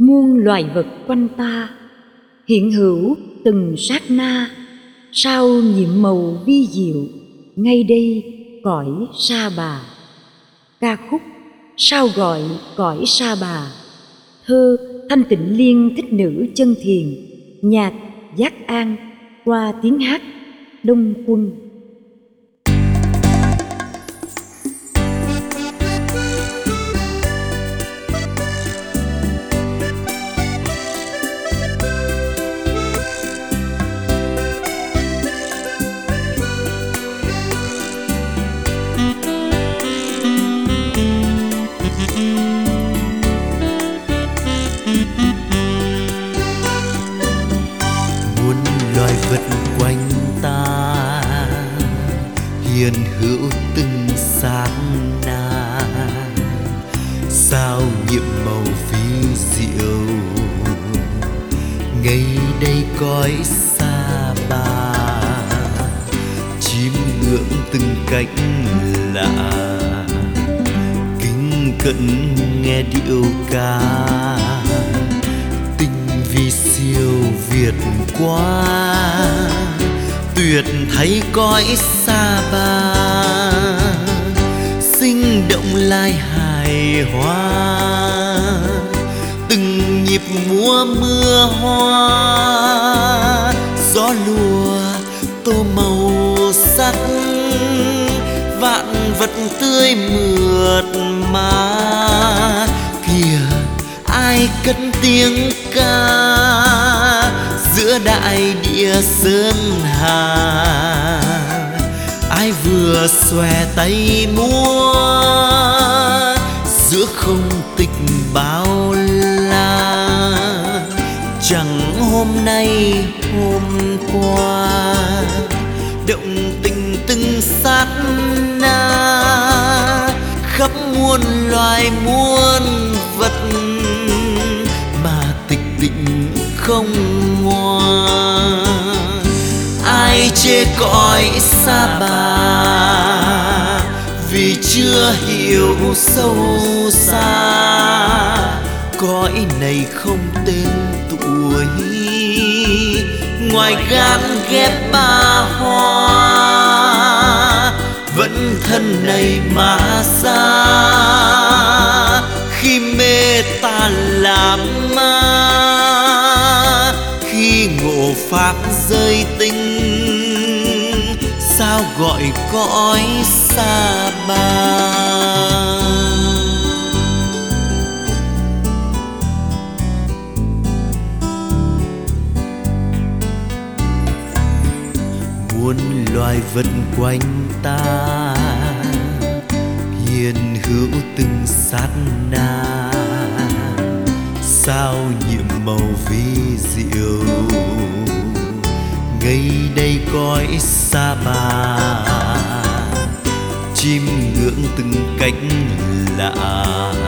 muôn loài vật quanh ta hiện hữu từng sát na, sao nhiệm màu vi diệu ngay đây cõi Sa Bà. Ca khúc Sao gọi cõi Sa Bà, thơ Thanh Tịnh Liên Thích Nữ Chân Thiền, nhạc Giác An, qua tiếng hát Đông Quân. Loài vật quanh ta hiện hữu từng sát na, sao nhiệm màu phi diệu ngay đây cõi Sa Bà. Chim ngưỡng từng cánh lạ, kính cận nghe điệu ca, vì siêu việt quá tuyệt thấy cõi Sa Bà. Sinh động lai hài hòa, từng nhịp múa mưa hoa, gió lùa tô màu sắc, vạn vật tươi mượt mà. Kìa ai cất tiếng ca giữa đại địa sơn hà, ai vừa xòe tay múa giữa không tịch bao la. Chẳng hôm nay hôm qua, động tình từng sát na, khắp muôn loài muôn vật mà tịch tịnh không ngoa. Ai chê cõi Sa Bà vì chưa hiểu sâu xa, cõi này không tên tuổi ngoài gan ghép ba hoa. Vẫn thân này mà ra khi mê ta làm ma, khi ngộ pháp rơi tinh, sao gọi cõi Sa Bà. Muôn loài vật quanh ta hiện hữu từng sát na, sao nhiệm màu vi diệu ngay đây cõi Sa Bà. Chim ngưỡng từng cánh lạ,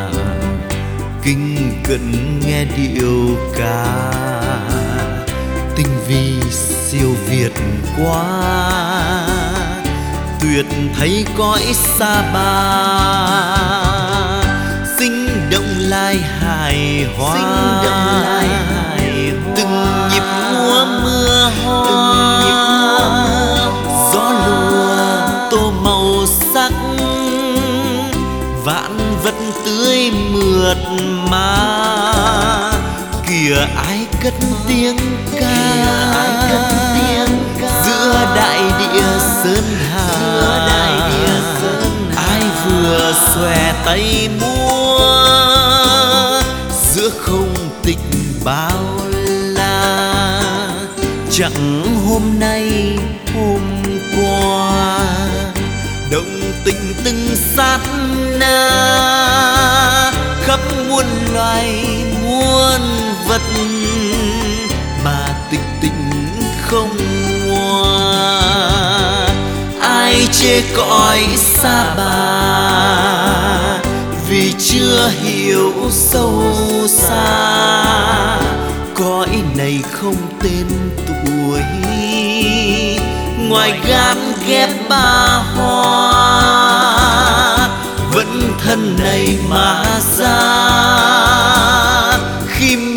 kinh cận nghe điệu ca, tinh vi siêu việt quá tuyệt thấy cõi Sa Bà. Sinh động lai hài hòa, từng nhịp múa mưa hoa, gió lùa tô màu sắc, vạn vật tươi mượt mà. Kìa ai cất tiếng ca giữa đại địa sơn hà, ai vừa xòe tay múa giữa không tịch bao la. Chẳng hôm nay hôm qua, động tình từng sát na, khắp muôn loài muôn vật mà tịch tịnh không ngoa. Ai chê cõi Sa Bà vì chưa hiểu sâu xa, cõi này không tên tuổi ngoài gan ghép ba hoa. Vẫn thân này mà ra khi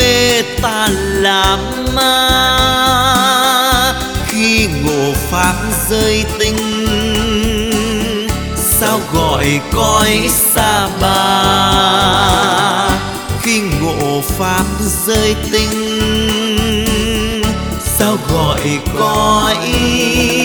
gọi cõi Sa Bà. Khi ngộ pháp giới tinh, sao gọi cõi